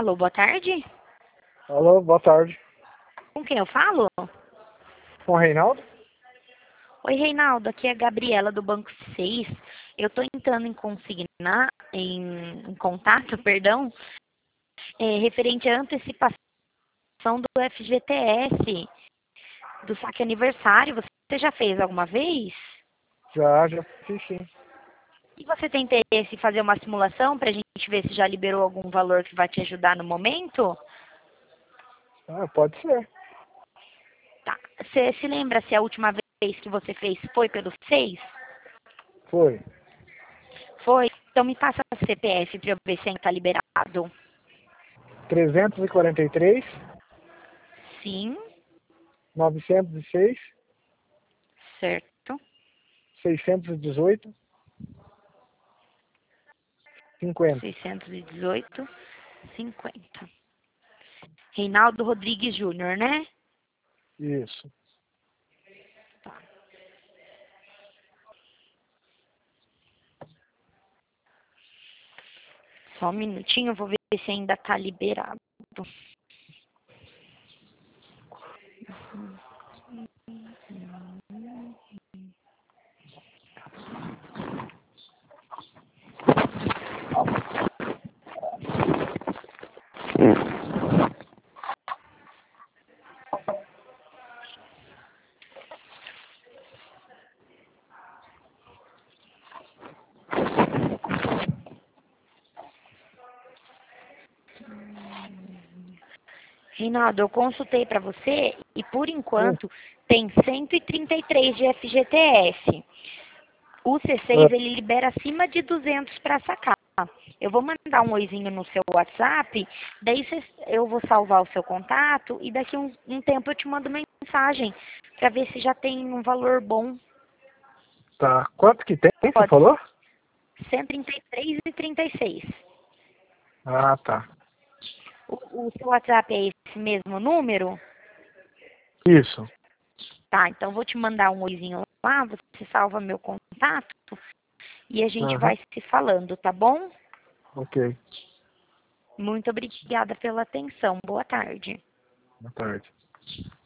Alô, boa tarde. Alô, boa tarde. Com quem eu falo? Com o Reinaldo? Oi, Reinaldo, aqui é a Gabriela do Banco 6. Eu estou entrando em contato, perdão, referente à antecipação do FGTS, do saque aniversário. Você já fez alguma vez? Já fiz sim. E você tem interesse em fazer uma simulação para a gente ver se já liberou algum valor que vai te ajudar no momento? Ah, pode ser. Tá. Você se lembra se a última vez que você fez foi pelo 6? Foi. Foi? Então me passa o CPF para eu ver se ainda está liberado. 343, Sim, 906, certo. 618, 50. 618, 50. Reinaldo Rodrigues Júnior, né? Isso. Tá. Só um minutinho, eu vou ver se ainda está liberado. Reinaldo, eu consultei para você e por Sim. enquanto tem 133 de FGTS. O Ah, C6 ele libera acima de 200 para sacar. Eu vou mandar um oizinho no seu WhatsApp, daí eu vou salvar o seu contato e daqui um tempo eu te mando mensagem para ver se já tem um valor bom. tá. Quanto que tem, você Pode falou? 133 e 36. Ah, tá. O seu WhatsApp é esse mesmo número? Isso. Tá, então vou te mandar um oizinho lá, você salva meu contato e a gente Aham. vai se falando, tá bom? Ok. Muito obrigada pela atenção. Boa tarde. Boa tarde.